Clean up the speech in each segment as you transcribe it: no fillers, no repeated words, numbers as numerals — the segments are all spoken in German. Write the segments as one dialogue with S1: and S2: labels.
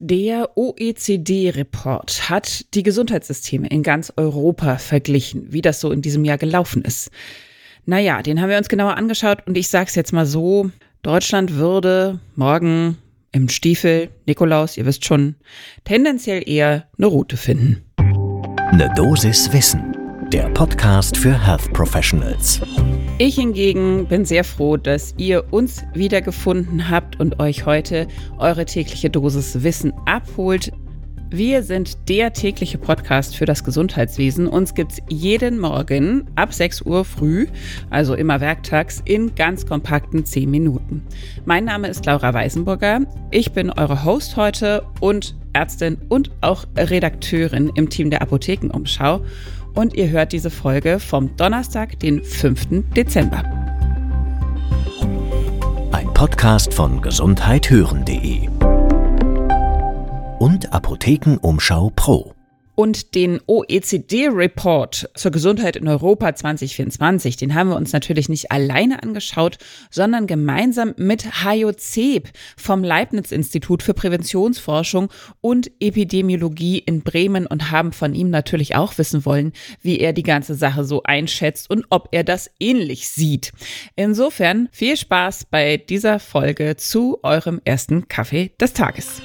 S1: Der OECD-Report hat die Gesundheitssysteme in ganz Europa verglichen, wie das so in diesem Jahr gelaufen ist. Naja, den haben wir uns genauer angeschaut und ich sag's jetzt mal so, Deutschland würde morgen im Stiefel, Nikolaus, ihr wisst schon, tendenziell eher eine Route finden.
S2: Eine Dosis Wissen, der Podcast für Health Professionals.
S1: Ich hingegen bin sehr froh, dass ihr uns wiedergefunden habt und euch heute eure tägliche Dosis Wissen abholt. Wir sind der tägliche Podcast für das Gesundheitswesen. Uns gibt's jeden Morgen ab 6 Uhr früh, also immer werktags, in ganz kompakten 10 Minuten. Mein Name ist Laura Weisenburger. Ich bin eure Host heute und Ärztin und auch Redakteurin im Team der Apothekenumschau. Und ihr hört diese Folge vom Donnerstag, den 5. Dezember.
S2: Ein Podcast von gesundheithören.de und Apothekenumschau Pro.
S1: Und den OECD-Report zur Gesundheit in Europa 2024, den haben wir uns natürlich nicht alleine angeschaut, sondern gemeinsam mit Hajo Zeb vom Leibniz-Institut für Präventionsforschung und Epidemiologie in Bremen und haben von ihm natürlich auch wissen wollen, wie er die ganze Sache so einschätzt und ob er das ähnlich sieht. Insofern viel Spaß bei dieser Folge zu eurem ersten Kaffee des Tages.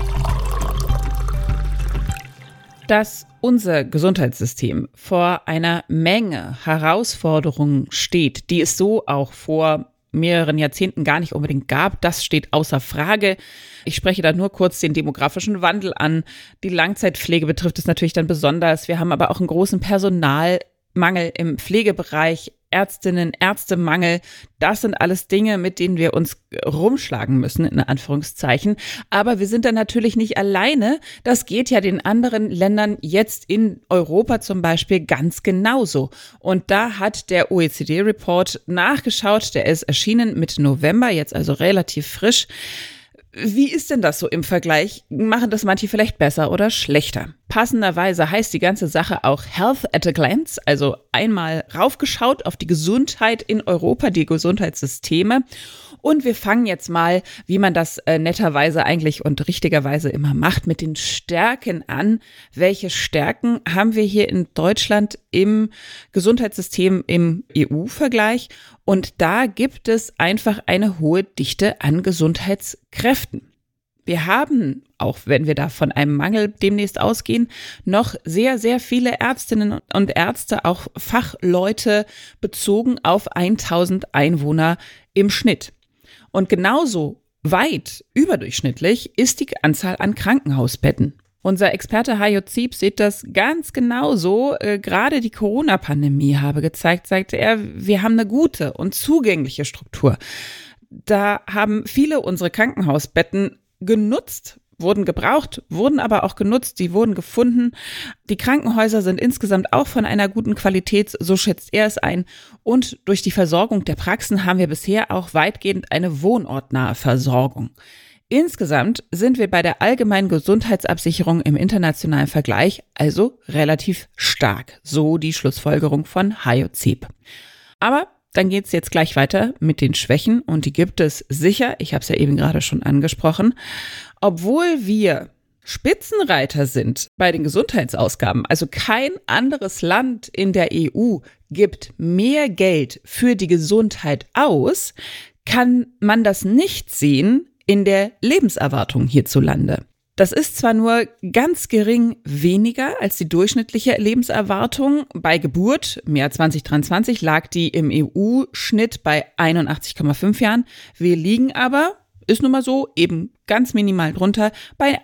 S1: Dass unser Gesundheitssystem vor einer Menge Herausforderungen steht, die es so auch vor mehreren Jahrzehnten gar nicht unbedingt gab, das steht außer Frage. Ich spreche da nur kurz den demografischen Wandel an. Die Langzeitpflege betrifft es natürlich dann besonders. Wir haben aber auch einen großen Personalmangel im Pflegebereich, Ärztinnen, Ärztemangel, das sind alles Dinge, mit denen wir uns rumschlagen müssen, in Anführungszeichen. Aber wir sind da natürlich nicht alleine. Das geht ja den anderen Ländern jetzt in Europa zum Beispiel ganz genauso. Und da hat der OECD-Report nachgeschaut, der ist erschienen Mitte November, jetzt also relativ frisch. Wie ist denn das so im Vergleich? Machen das manche vielleicht besser oder schlechter? Passenderweise heißt die ganze Sache auch Health at a Glance, also einmal raufgeschaut auf die Gesundheit in Europa, die Gesundheitssysteme. Und wir fangen jetzt mal, wie man das netterweise eigentlich und richtigerweise immer macht, mit den Stärken an. Welche Stärken haben wir hier in Deutschland im Gesundheitssystem im EU-Vergleich? Und da gibt es einfach eine hohe Dichte an Gesundheitskräften. Wir haben, auch wenn wir da von einem Mangel demnächst ausgehen, noch sehr, sehr viele Ärztinnen und Ärzte, auch Fachleute bezogen auf 1000 Einwohner im Schnitt. Und genauso weit überdurchschnittlich ist die Anzahl an Krankenhausbetten. Unser Experte Hajo Zeb sieht das ganz genauso. Gerade die Corona-Pandemie habe gezeigt, sagte er, wir haben eine gute und zugängliche Struktur. Da haben viele unsere Krankenhausbetten genutzt, wurden gebraucht, wurden aber auch genutzt, die wurden gefunden. Die Krankenhäuser sind insgesamt auch von einer guten Qualität, so schätzt er es ein. Und durch die Versorgung der Praxen haben wir bisher auch weitgehend eine wohnortnahe Versorgung. Insgesamt sind wir bei der allgemeinen Gesundheitsabsicherung im internationalen Vergleich also relativ stark, so die Schlussfolgerung von Hajo Zeb. Aber dann geht's jetzt gleich weiter mit den Schwächen und die gibt es sicher, ich habe es ja eben gerade schon angesprochen. Obwohl wir Spitzenreiter sind bei den Gesundheitsausgaben, also kein anderes Land in der EU gibt mehr Geld für die Gesundheit aus, kann man das nicht sehen in der Lebenserwartung hierzulande. Das ist zwar nur ganz gering weniger als die durchschnittliche Lebenserwartung. Bei Geburt im Jahr 2023 lag die im EU-Schnitt bei 81,5 Jahren. Wir liegen aber, ist nun mal so, eben ganz minimal drunter bei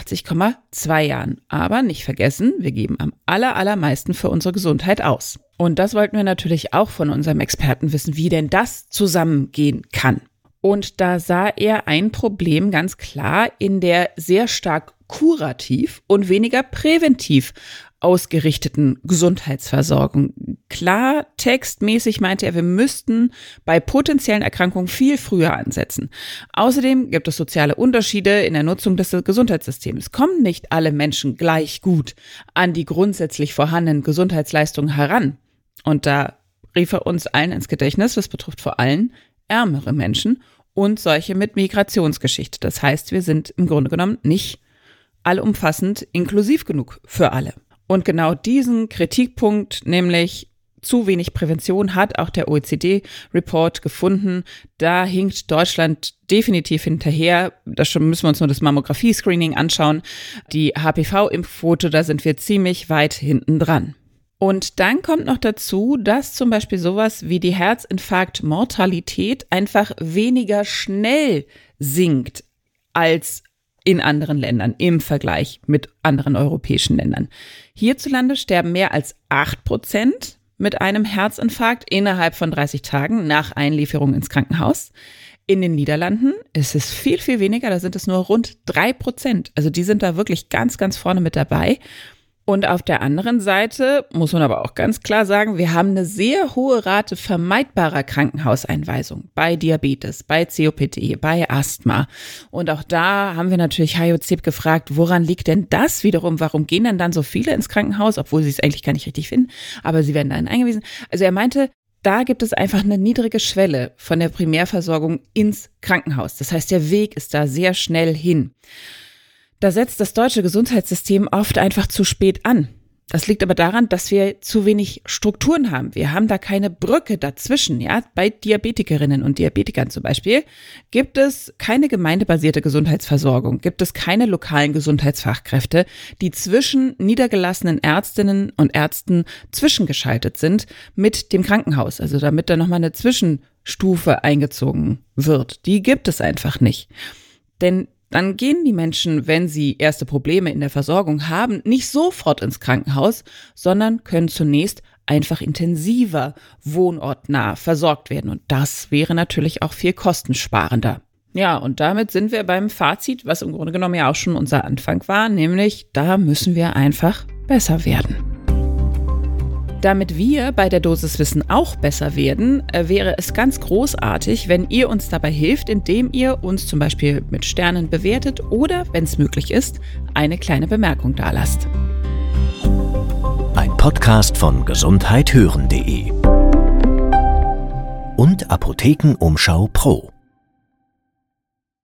S1: 81,2 Jahren. Aber nicht vergessen, wir geben am allermeisten für unsere Gesundheit aus. Und das wollten wir natürlich auch von unserem Experten wissen, wie denn das zusammengehen kann. Und da sah er ein Problem ganz klar in der sehr stark kurativ und weniger präventiv ausgerichteten Gesundheitsversorgung. Klar, textmäßig meinte er, wir müssten bei potenziellen Erkrankungen viel früher ansetzen. Außerdem gibt es soziale Unterschiede in der Nutzung des Gesundheitssystems. Kommen nicht alle Menschen gleich gut an die grundsätzlich vorhandenen Gesundheitsleistungen heran. Und da rief er uns allen ins Gedächtnis, das betrifft vor allem ärmere Menschen und solche mit Migrationsgeschichte. Das heißt, wir sind im Grunde genommen nicht allumfassend inklusiv genug für alle. Und genau diesen Kritikpunkt, nämlich zu wenig Prävention, hat auch der OECD-Report gefunden. Da hinkt Deutschland definitiv hinterher. Da müssen wir uns nur das Mammographie-Screening anschauen. Die HPV-Impfquote, da sind wir ziemlich weit hinten dran. Und dann kommt noch dazu, dass zum Beispiel sowas wie die Herzinfarkt-Mortalität einfach weniger schnell sinkt als in anderen Ländern im Vergleich mit anderen europäischen Ländern. Hierzulande sterben mehr als 8% mit einem Herzinfarkt innerhalb von 30 Tagen nach Einlieferung ins Krankenhaus. In den Niederlanden ist es viel, viel weniger, da sind es nur rund 3%. Also die sind da wirklich ganz, ganz vorne mit dabei. Und auf der anderen Seite muss man aber auch ganz klar sagen, wir haben eine sehr hohe Rate vermeidbarer Krankenhauseinweisung bei Diabetes, bei COPD, bei Asthma. Und auch da haben wir natürlich HJCEP gefragt, woran liegt denn das wiederum? Warum gehen denn dann so viele ins Krankenhaus, obwohl sie es eigentlich gar nicht richtig finden, aber sie werden dann eingewiesen. Also er meinte, da gibt es einfach eine niedrige Schwelle von der Primärversorgung ins Krankenhaus. Das heißt, der Weg ist da sehr schnell hin. Da setzt das deutsche Gesundheitssystem oft einfach zu spät an. Das liegt aber daran, dass wir zu wenig Strukturen haben. Wir haben da keine Brücke dazwischen. Ja? Bei Diabetikerinnen und Diabetikern zum Beispiel gibt es keine gemeindebasierte Gesundheitsversorgung, gibt es keine lokalen Gesundheitsfachkräfte, die zwischen niedergelassenen Ärztinnen und Ärzten zwischengeschaltet sind mit dem Krankenhaus. Also damit da nochmal eine Zwischenstufe eingezogen wird. Die gibt es einfach nicht. Denn dann gehen die Menschen, wenn sie erste Probleme in der Versorgung haben, nicht sofort ins Krankenhaus, sondern können zunächst einfach intensiver wohnortnah versorgt werden. Und das wäre natürlich auch viel kostensparender. Ja, und damit sind wir beim Fazit, was im Grunde genommen ja auch schon unser Anfang war, nämlich da müssen wir einfach besser werden. Damit wir bei der Dosiswissen auch besser werden, wäre es ganz großartig, wenn ihr uns dabei hilft, indem ihr uns zum Beispiel mit Sternen bewertet oder, wenn es möglich ist, eine kleine Bemerkung dalasst.
S2: Ein Podcast von gesundheithören.de und Apothekenumschau Pro.